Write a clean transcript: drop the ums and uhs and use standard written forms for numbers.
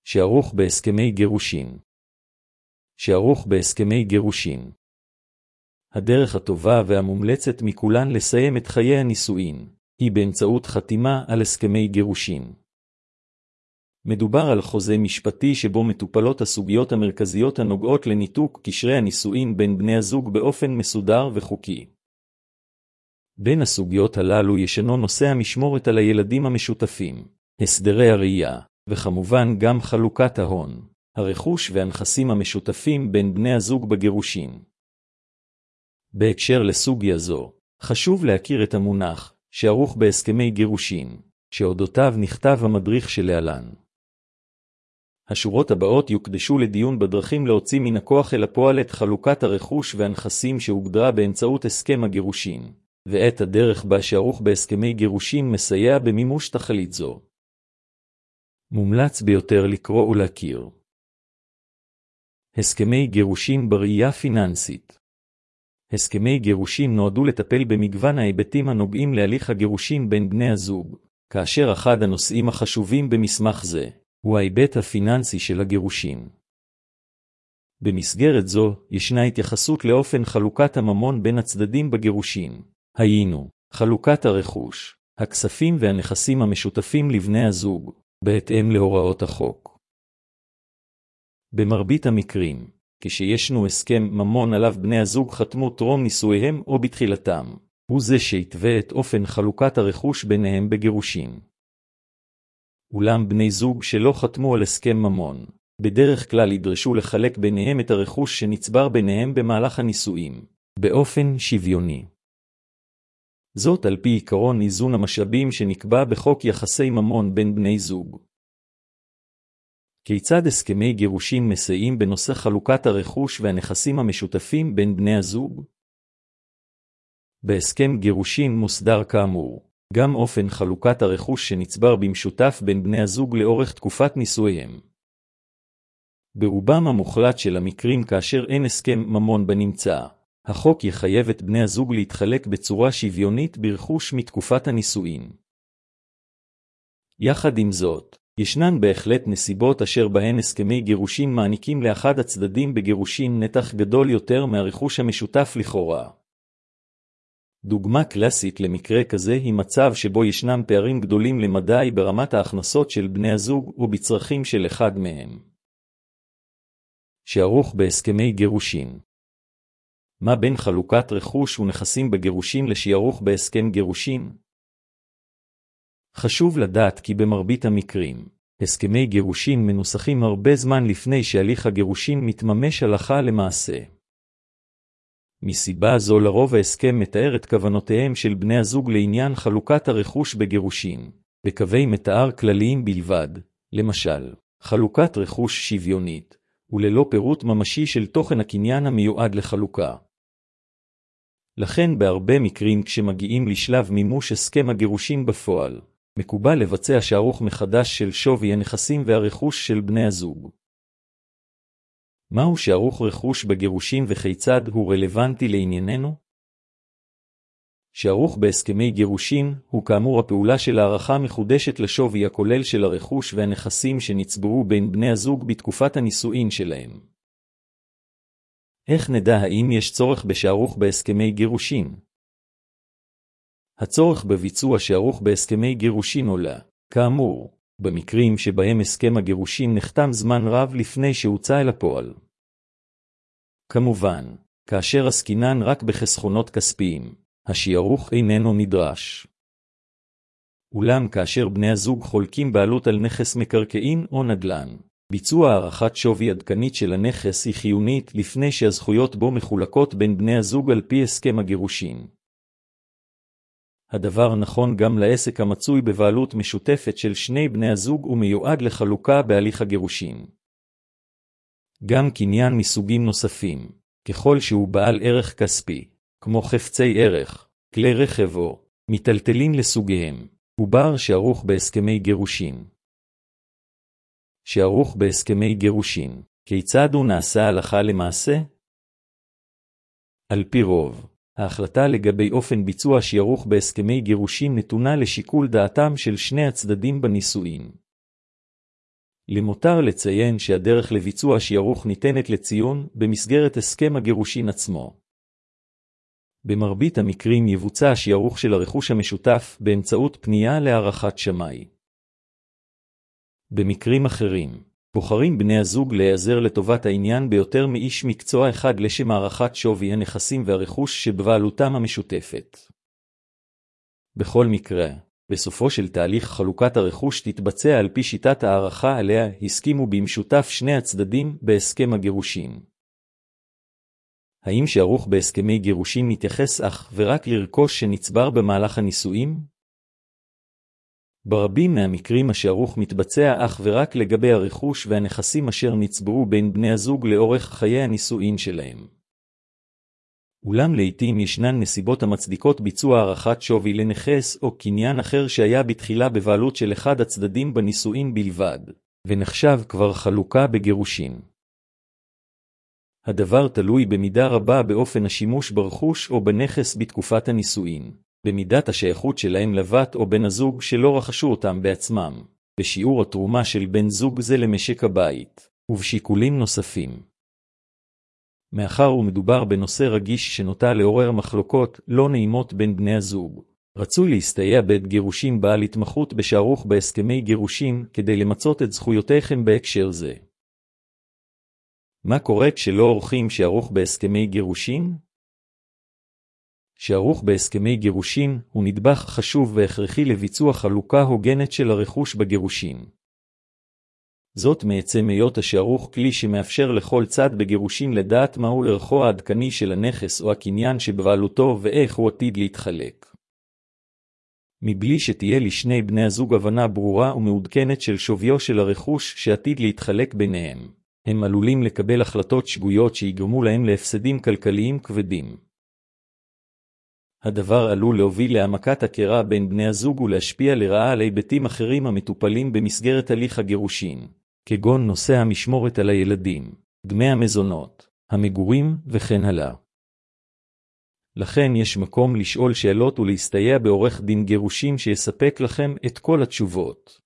שערוך בהסכמי גירושין. שערוך בהסכמי גירושין. הדרך הטובה והמומלצת מכולן לסיים את חיי הנישואין, היא באמצעות חתימה על הסכמי גירושין. מדובר על חוזה משפטי שבו מטופלות הסוגיות המרכזיות הנוגעות לניתוק קשרי הנישואין בין בני הזוג באופן מסודר וחוקי. בין הסוגיות הללו ישנו נושא המשמורת על הילדים המשותפים, הסדרי הראייה, וכמובן גם חלוקת ההון, הרכוש והנכסים המשותפים בין בני הזוג בגירושין. בהקשר לסוגיה זו, חשוב להכיר את המונח שערוך בהסכמי גירושין, שאודותיו נכתב המדריך שלהלן. השורות הבאות יוקדשו לדיון בדרכים להוציא מן הכוח אל הפועל את חלוקת הרכוש והנכסים שהוגדרה באמצעות הסכם הגירושין, ואת הדרך בה שערוך בהסכמי גירושין מסייע במימוש תכלית זו. מומלץ ביותר לקרוא ולהכיר. הסכמי גירושין בראייה פיננסית. הסכמי גירושין נועדו לטפל במגוון ההיבטים הנוגעים להליך הגירושין בין בני הזוג, כאשר אחד הנושאים החשובים במסמך זה הוא ההיבט הפיננסי של הגירושין. במסגרת זו ישנה התייחסות לאופן חלוקת הממון בין הצדדים בגירושין, היינו חלוקת הרכוש, הכספים והנכסים המשותפים לבני הזוג, בהתאם להוראות החוק. במרבית המקרים, כשישנו הסכם ממון עליו בני הזוג חתמו טרום נישואיהם או בתחילתם, הוא זה שיתווה את אופן חלוקת הרכוש ביניהם בגירושין. אולם בני זוג שלא חתמו על הסכם ממון, בדרך כלל ידרשו לחלק ביניהם את הרכוש שנצבר ביניהם במהלך הנישואים, באופן שוויוני. זאת על פי עיקרון איזון המשאבים שנקבע בחוק יחסי ממון בין בני זוג. כיצד הסכמי גירושין מסייעים בנושא חלוקת הרכוש והנכסים המשותפים בין בני הזוג? בהסכם גירושין מוסדר כאמור, גם אופן חלוקת הרכוש שנצבר במשותף בין בני הזוג לאורך תקופת נישואיהם. ברובם המוחלט של המקרים כאשר אין הסכם ממון בנמצא, החוק יחייב את בני הזוג להתחלק בצורה שוויונית ברכוש מתקופת הנישואין. יחד עם זאת, ישנן בהחלט נסיבות אשר בהן הסכמי גירושין מעניקים לאחד הצדדים בגירושין נתח גדול יותר מהרכוש המשותף לכאורה. דוגמה קלאסית למקרה כזה היא מצב שבו ישנם פערים גדולים למדי ברמת ההכנסות של בני הזוג ובצרכים של אחד מהם. שערוך בהסכמי גירושין. מה בין חלוקת רכוש ונכסים בגירושין לשערוך בהסכם גירושין? חשוב לדעת כי במרבית המקרים, הסכמי גירושין מנוסחים הרבה זמן לפני שהליך הגירושין מתממש הלכה למעשה. מסיבה זו לרוב ההסכם מתאר את כוונותיהם של בני הזוג לעניין חלוקת הרכוש בגירושין, בקווי מתאר כלליים בלבד, למשל, חלוקת רכוש שוויונית, וללא פירוט ממשי של תוכן הקניין המיועד לחלוקה. לכן בהרבה מקרים כשמגיעים לשלב מימוש הסכם הגירושין בפועל, מקובל לבצע שערוך מחדש של שווי הנכסים והרכוש של בני הזוג. מהו שערוך רכוש בגירושין וכיצד הוא רלוונטי לענייננו? שערוך בהסכמי גירושין הוא כאמור הפעולה של הערכה מחודשת לשווי הכולל של הרכוש והנכסים שנצברו בין בני הזוג בתקופת הנישואין שלהם. איך נדע האם יש צורך בשערוך בהסכמי גירושין? הצורך בביצוע שערוך בהסכמי גירושין עולה, כאמור, במקרים שבהם הסכם הגירושין נחתם זמן רב לפני שהוצא אל הפועל. כמובן, כאשר עסקינן רק בחסכונות כספיים, השערוך איננו נדרש. אולם כאשר בני הזוג חולקים בעלות על נכס מקרקעין או נדל"ן, ביצוע הערכת שווי עדכנית של הנכס היא חיונית לפני שהזכויות בו מחולקות בין בני הזוג על פי הסכם הגירושין. הדבר נכון גם לעסק המצוי בבעלות משותפת של שני בני הזוג ומיועד לחלוקה בהליך הגירושין. גם קניין מסוגים נוספים, ככל שהוא בעל ערך כספי, כמו חפצי ערך, כלי רכב או מיטלטלין לסוגיהם, הוא בר שערוך בהסכמי גירושין. שערוך בהסכמי גירושין, כיצד הוא נעשה הלכה למעשה? על פי רוב, ההחלטה לגבי אופן ביצוע שערוך בהסכמי גירושין נתונה לשיקול דעתם של שני הצדדים בנישואין. למותר לציין שהדרך לביצוע שערוך ניתנת לציון במסגרת הסכם הגירושין עצמו. במרבית המקרים יבוצע השערוך של הרכוש המשותף באמצעות פנייה להערכת שמאי. במקרים אחרים, בוחרים בני הזוג להיעזר לטובת העניין ביותר מאיש מקצוע אחד לשם הערכת שווי הנכסים והרכוש שבבעלותם המשותפת. בכל מקרה, בסופו של תהליך חלוקת הרכוש תתבצע על פי שיטת הערכה עליה הסכימו במשותף שני הצדדים בהסכם הגירושין. האם שערוך בהסכמי גירושין מתייחס אך ורק לרכוש שנצבר במהלך הנישואים? ברבים מהמקרים השערוך מתבצע אך ורק לגבי הרכוש והנכסים אשר נצברו בין בני הזוג לאורך חיי הנישואין שלהם. אולם לעתים ישנן נסיבות המצדיקות ביצוע הערכת שווי לנכס או קניין אחר שהיה בתחילה בבעלות של אחד הצדדים בנישואין בלבד, ונחשב כבר חלוקה בגירושין. הדבר תלוי במידה רבה באופן השימוש ברכוש או בנכס בתקופת הנישואין, במידת השייכות שלהם לבת או בן הזוג שלא רכשו אותם בעצמם, בשיעור התרומה של בן זוג זה למשק הבית, ובשיקולים נוספים. מאחר ומדובר בנושא רגיש שנוטה לעורר מחלוקות לא נעימות בין בני הזוג, רצוי להסתייע בית גירושין בעל התמחות בשערוך בהסכמי גירושין כדי למצות את זכויותיכם בהקשר זה. מה קורה כשלא עורכים שערוך בהסכמי גירושין? שערוך בהסכמי גירושין הוא נדבך חשוב והכרחי לביצוע חלוקה הוגנת של הרכוש בגירושין. זאת מעצם היות השערוך כלי שמאפשר לכל צד בגירושין לדעת מהו ערכו העדכני של הנכס או הקניין שבבעלותו ואיך הוא עתיד להתחלק. מבלי שתהיה לשני בני הזוג הבנה ברורה ומעודכנת של שוויו של הרכוש שעתיד להתחלק ביניהם, הם עלולים לקבל החלטות שגויות שיגרמו להם להפסדים כלכליים כבדים. הדבר עלול להוביל להעמקת הקרע בין בני הזוג ולהשפיע לרעה על היבטים אחרים המטופלים במסגרת הליך הגירושין, כגון נושא המשמורת על הילדים, דמי המזונות, המגורים וכן הלאה. לכן יש מקום לשאול שאלות ולהסתייע בעורך דין גירושין שיספק לכם את כל התשובות.